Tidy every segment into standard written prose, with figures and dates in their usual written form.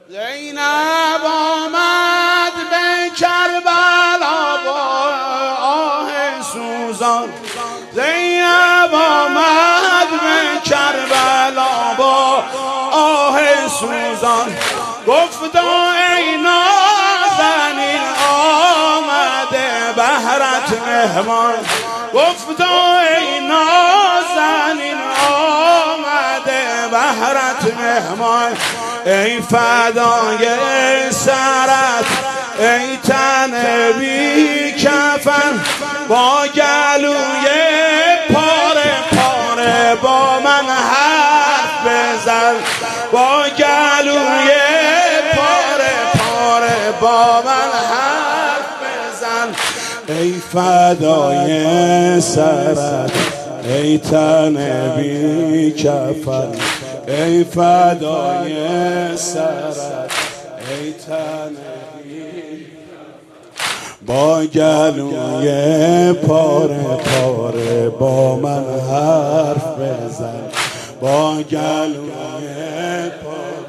زینب آمد به کربلا با آه سوزان، زینب آمد به کربلا با آه سوزان، گفتا ای نازنین آمده بهرت مهمان، گفتا ای نازنین آمده بهرت مهمان، ای فدای سرت ای تن بی کفن، با گلوی پاره پاره با من حرف بزن، با گلوی پاره پاره با من حرف بزن، ای فدای سرت ای تن بی کفن، ای فدای سرت ای تن بی، با گلوی پاره پاره با من حرف بزن، با گلوی پاره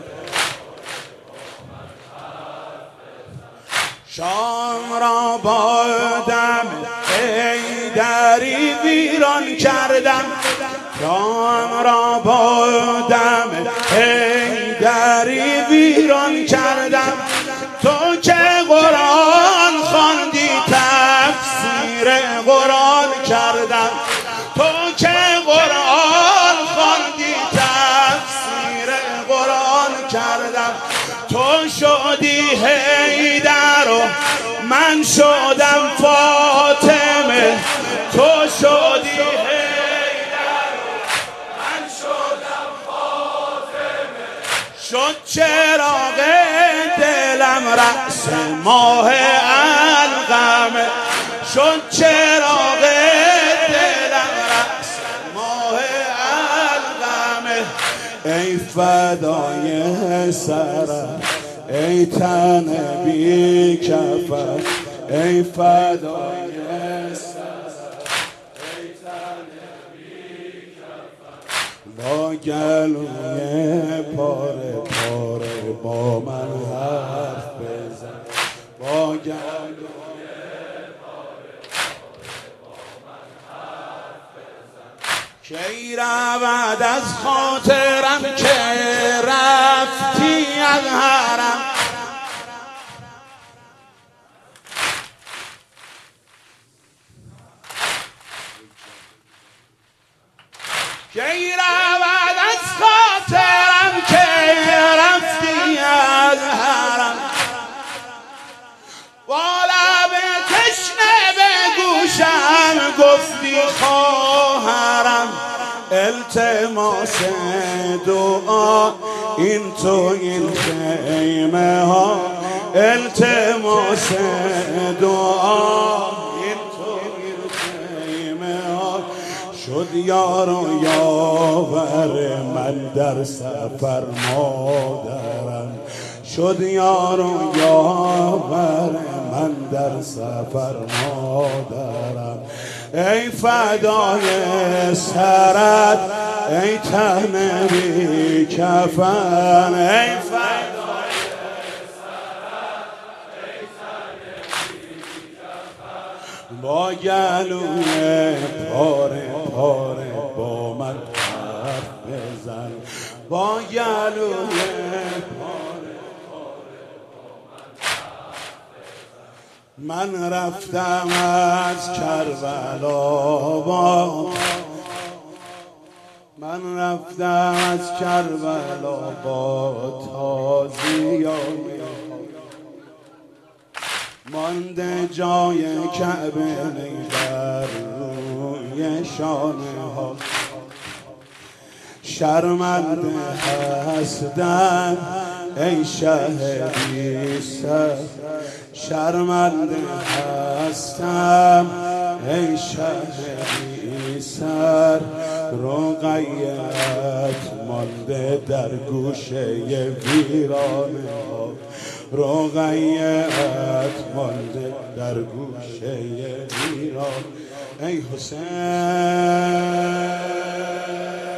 شام را با دم حیدری ویران کردم، شام را با دم حیدری ویران کردم، تو که قرآن خواندی تفسیر قرآن کردم، تو که قرآن خواندی تفسیر قرآن کردم، تو شدی حیدر و من شدم فاطمه، تو شدی حیدر و من شدم فاطمه، شد چراغ دلم رأس ماه علقمه، شد چراغ دلم رأس ماه علقمه، ای فدای سرت ای تن بی کفن، ای فدای سرت ای تن بی کفن، با گلوی پاره پاره با من حرف بزن، با گلوی پاره پاره با من حرف بزن، کی رود از خاطرم که رفتی از حرم، کی رود از خاطرم که رفتی از حرم، با لب تشنه به گوشم گفتی خواهرم، التماس دعا این تو این خیمه ها، التماس دعا این تو این خیمه ها، شد یار و یاور من در سفر مادرم، شد یار و یاور من در سفر مادرم، ای فدای سرت ای تن بی کفن، ای فدای سرت ای تن بی کفن، با گلوی پاره پاره با من حرف بزن، با گلوی پاره پاره با من حرف بزن، من رفتم از کربلا با، من رفتم از کربلا با تازیان، مانده جای کعبه بر روی شانه ها، شرمنده هستم ای شهدی سر، شرمنده هستم ای شهدی سر، رقیت مانده در گوشه ویرانه ها، رقیت مانده در گوشه ویران، ای حسین